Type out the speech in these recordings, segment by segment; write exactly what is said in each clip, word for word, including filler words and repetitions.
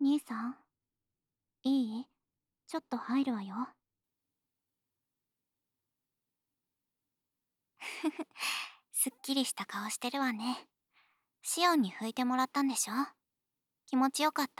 兄さん、いい？ちょっと入るわよ。すっきりした顔してるわね。シオンに拭いてもらったんでしょ？気持ちよかった？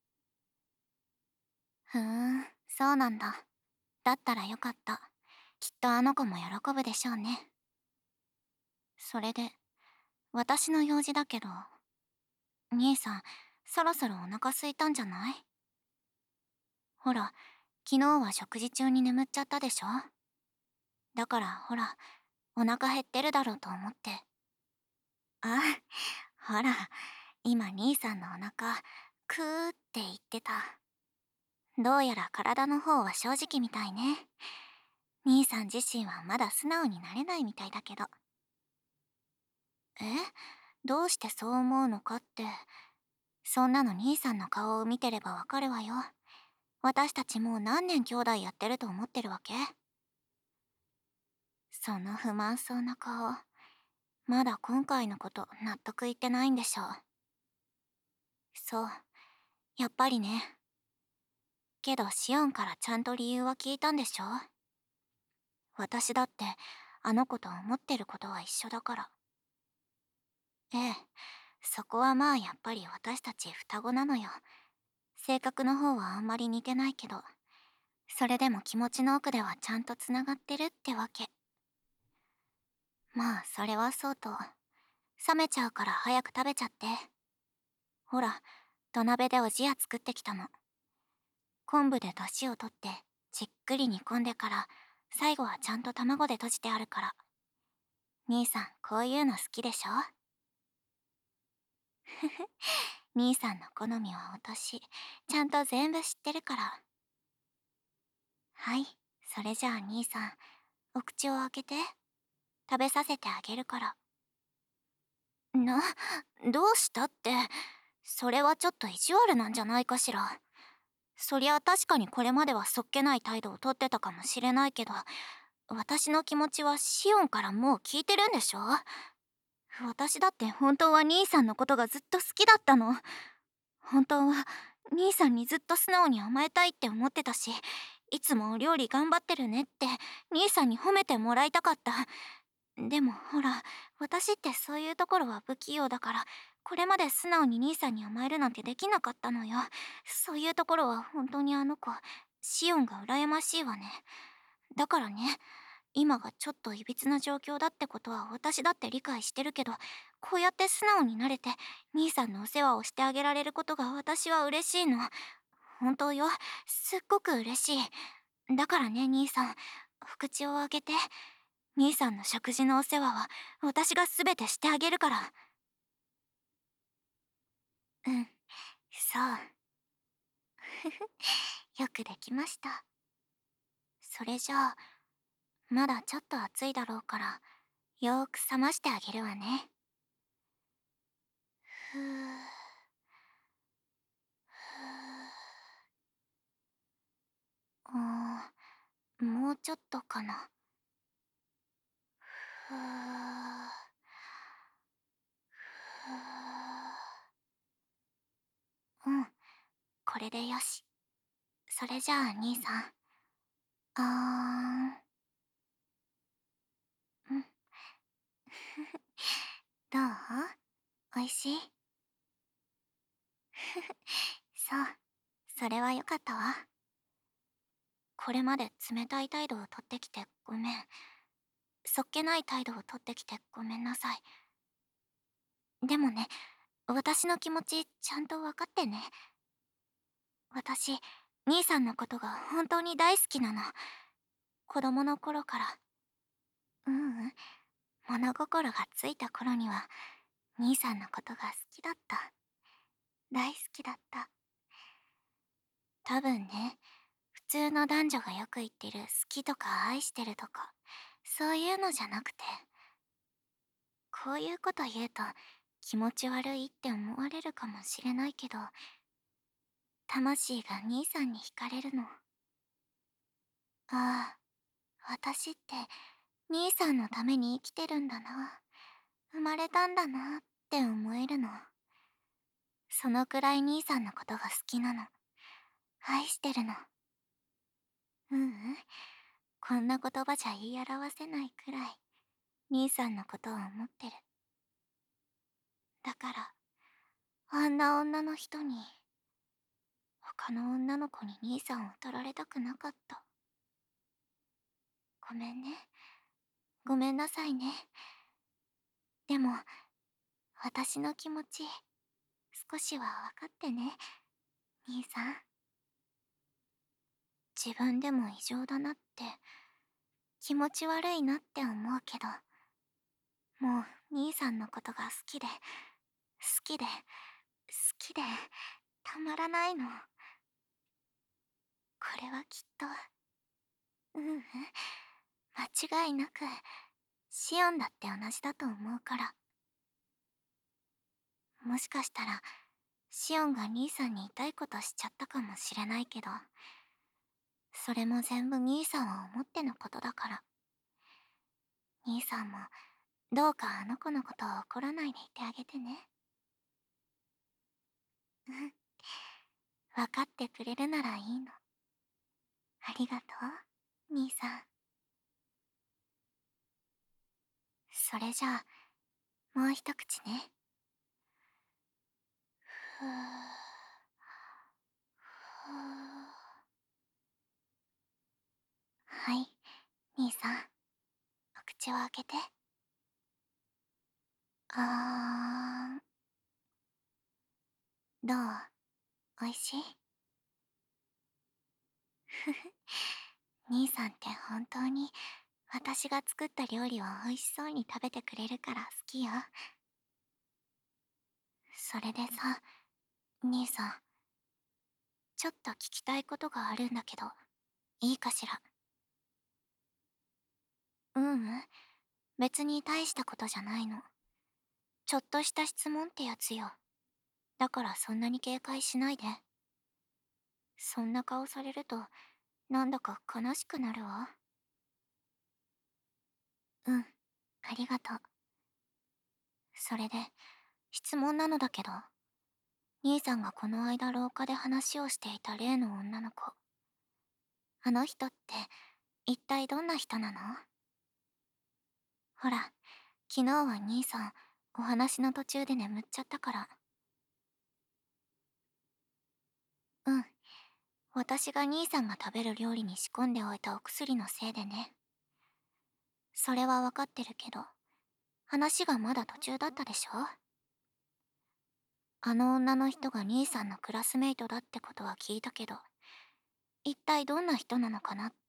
ふーん、そうなんだ。だったらよかった。きっとあの子も喜ぶでしょうね。それで、私の用事だけど、兄さん、そろそろお腹空いたんじゃない？ほら、昨日は食事中に眠っちゃったでしょ？だからほら、お腹減ってるだろうと思って。あ、ほら、今兄さんのお腹、クーって言ってた。どうやら体の方は正直みたいね。兄さん自身はまだ素直になれないみたいだけど。え？どうしてそう思うのかって、そんなの兄さんの顔を見てればわかるわよ。私たちもう何年兄弟やってると思ってるわけ？その不満そうな顔、まだ今回のこと納得いってないんでしょう。そう、やっぱりね。けどシオンからちゃんと理由は聞いたんでしょ？私だってあの子と思ってることは一緒だから。ええ、そこはまあやっぱり私たち双子なのよ。性格の方はあんまり似てないけど、それでも気持ちの奥ではちゃんとつながってるってわけ。まあそれはそうと、冷めちゃうから早く食べちゃって。ほら、土鍋でおじや作ってきたの。昆布で出汁を取ってじっくり煮込んでから、最後はちゃんと卵で閉じてあるから。兄さんこういうの好きでしょ？ふふ、兄さんの好みは私ちゃんと全部知ってるから。はい、それじゃあ兄さん、お口を開けて。食べさせてあげるから。な、どうしたって、それはちょっと意地悪なんじゃないかしら。そりゃ確かにこれまではそっけない態度をとってたかもしれないけど、私の気持ちはシオンからもう聞いてるんでしょ？私だって本当は兄さんのことがずっと好きだったの。本当は兄さんにずっと素直に甘えたいって思ってたし、いつもお料理頑張ってるねって兄さんに褒めてもらいたかった。でもほら、私ってそういうところは不器用だから、これまで素直に兄さんに甘えるなんてできなかったのよ。そういうところは本当にあの子、シオンが羨ましいわね。だからね、今がちょっといびつな状況だってことは私だって理解してるけど、こうやって素直になれて兄さんのお世話をしてあげられることが私は嬉しいの。本当よ、すっごく嬉しい。だからね兄さん、お口を開けて。兄さんの食事のお世話は私が全てしてあげるから。うん、そう。よくできました。それじゃあ、まだちょっと暑いだろうから、よーく冷ましてあげるわね。ふぅ、ふぅ、うーん、もうちょっとかな。ふぅ、ふぅ、うん、これでよし。それじゃあ兄さん、あーん、うん。どう？おいしい？そう、それはよかったわ。これまで冷たい態度をとってきてごめん。そっけない態度をとってきてごめんなさい。でもね、私の気持ちちゃんと分かってね。私、兄さんのことが本当に大好きなの。子供の頃から。ううん、物心がついた頃には、兄さんのことが好きだった。大好きだった。多分ね、普通の男女がよく言ってる好きとか愛してるとか、そういうのじゃなくて、こういうこと言うと気持ち悪いって思われるかもしれないけど、魂が兄さんに惹かれるの。ああ、私って兄さんのために生きてるんだな、生まれたんだなって思えるの。 そのくらい兄さんのことが好きなの。愛してるの。ううん。こんな言葉じゃ言い表せないくらい、兄さんのことを思ってる。だから、あんな女の人に、他の女の子に兄さんを取られたくなかった。ごめんね。ごめんなさいね。でも、私の気持ち、少しは分かってね、兄さん。自分でも異常だなって、気持ち悪いなって思うけど、もう兄さんのことが好きで、好きで、好きで、たまらないの。これはきっと、ううん、間違いなく、シオンだって同じだと思うから。もしかしたら、シオンが兄さんに痛いことしちゃったかもしれないけど、それも全部兄さんを思ってのことだから。兄さんも、どうかあの子のことを怒らないでいてあげてね。うん。分かってくれるならいいの。ありがとう、兄さん。それじゃあ、もう一口ね。ふぅ。ふぅ。はい、兄さん。お口を開けて。あーん。どう？おいしい？ふふ。兄さんって本当に私が作った料理を美味しそうに食べてくれるから好きよ。それでさ、兄さん、ちょっと聞きたいことがあるんだけど、いいかしら？ううん、別に大したことじゃないの。ちょっとした質問ってやつよ。だからそんなに警戒しないで。そんな顔されると、なんだか悲しくなるわ。うん、ありがとう。それで、質問なのだけど、兄さんがこの間廊下で話をしていた例の女の子。あの人って、一体どんな人なの？ほら、昨日は兄さん、お話の途中で眠っちゃったから。うん。私が兄さんが食べる料理に仕込んでおいたお薬のせいでね。それはわかってるけど、話がまだ途中だったでしょ？あの女の人が兄さんのクラスメイトだってことは聞いたけど、一体どんな人なのかなって。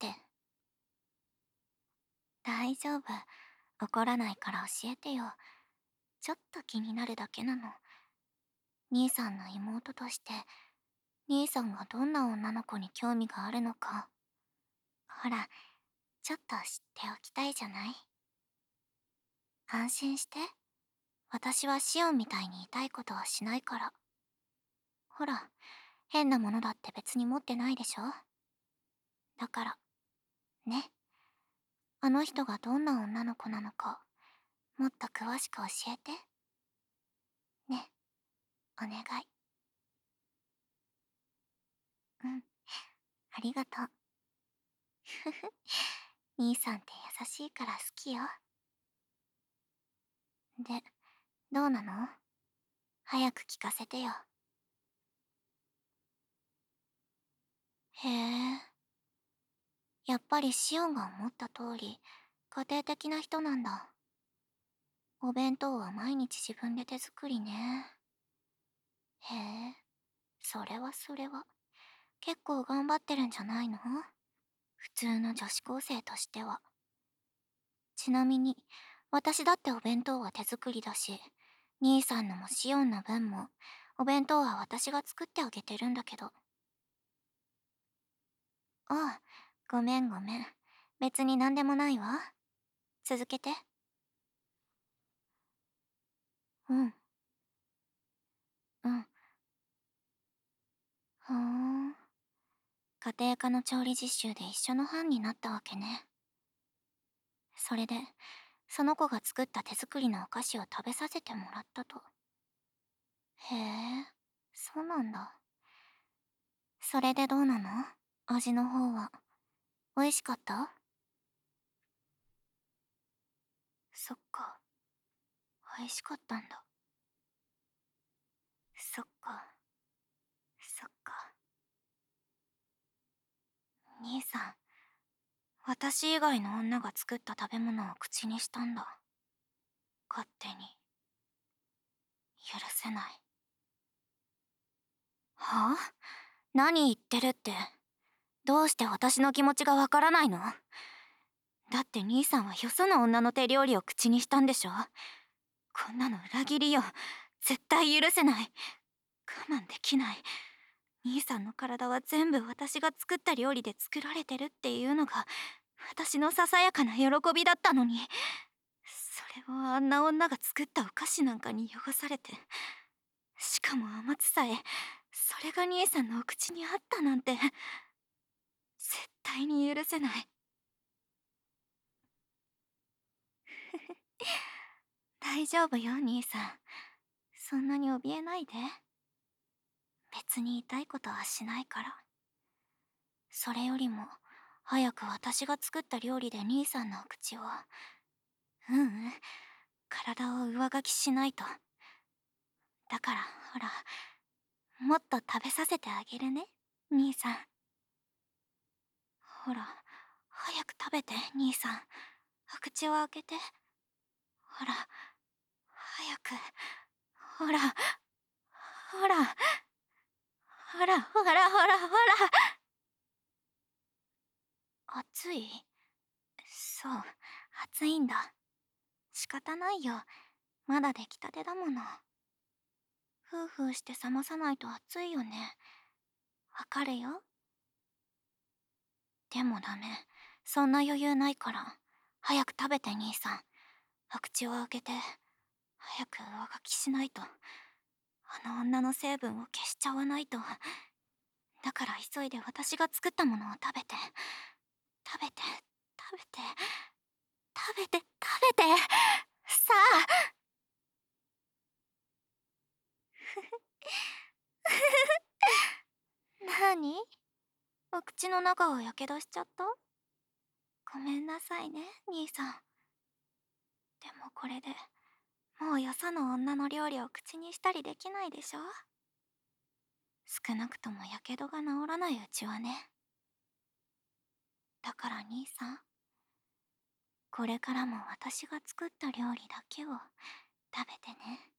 大丈夫。怒らないから教えてよ。ちょっと気になるだけなの。兄さんの妹として、兄さんがどんな女の子に興味があるのか。ほら、ちょっと知っておきたいじゃない？安心して。私はシオンみたいに痛いことはしないから。ほら、変なものだって別に持ってないでしょ？だから、ね。あの人がどんな女の子なのか、もっと詳しく教えて。ね、お願い。うん、ありがとう。ふふ、兄さんって優しいから好きよ。で、どうなの？早く聞かせてよ。へえ。やっぱりシオンが思った通り、家庭的な人なんだ。お弁当は毎日自分で手作りね。へえ、それはそれは。結構頑張ってるんじゃないの？普通の女子高生としては。ちなみに、私だってお弁当は手作りだし、兄さんのもシオンの分も、お弁当は私が作ってあげてるんだけど。ああ、ごめんごめん。別になんでもないわ。続けて。うん。うん。ふーん。家庭科の調理実習で一緒の班になったわけね。それで、その子が作った手作りのお菓子を食べさせてもらったと。へえ。 そうなんだ。それでどうなの？味の方は。美味しかった？そっか。美味しかったんだ。そっか。そっか。兄さん、私以外の女が作った食べ物を口にしたんだ。勝手に。許せない。はあ？何言ってるって。どうして私の気持ちがわからないの？だって兄さんはよその女の手料理を口にしたんでしょ？こんなの裏切りよ。絶対許せない。我慢できない。兄さんの体は全部私が作った料理で作られてるっていうのが私のささやかな喜びだったのに、それをあんな女が作ったお菓子なんかに汚されて、しかも甘つさえそれが兄さんのお口にあったなんて、絶対に許せない。大丈夫よ兄さん、そんなに怯えないで。別に痛いことはしないから。それよりも早く私が作った料理で兄さんのお口を、ううん、体を上書きしないと。だからほら、もっと食べさせてあげるね、兄さん。ほら、早く食べて兄さん。お口を開けて。ほら、早く。ほら、ほら、ほら、ほら、ほら、ほら。熱い？そう、熱いんだ。仕方ないよ。まだ出来たてだもの。ふうふうして冷まさないと熱いよね。わかるよ。でもダメ。そんな余裕ないから。早く食べて兄さん。お口を開けて。早く上書きしないと。あの女の成分を消しちゃわないと。だから急いで私が作ったものを食べて。食べて、食べて、食べて、食べて。さあ。なに？お口の中をやけどしちゃった？ごめんなさいね、兄さん。でもこれで、もうよその女の料理を口にしたりできないでしょ？少なくともやけどが治らないうちはね。だから兄さん、これからも私が作った料理だけを食べてね。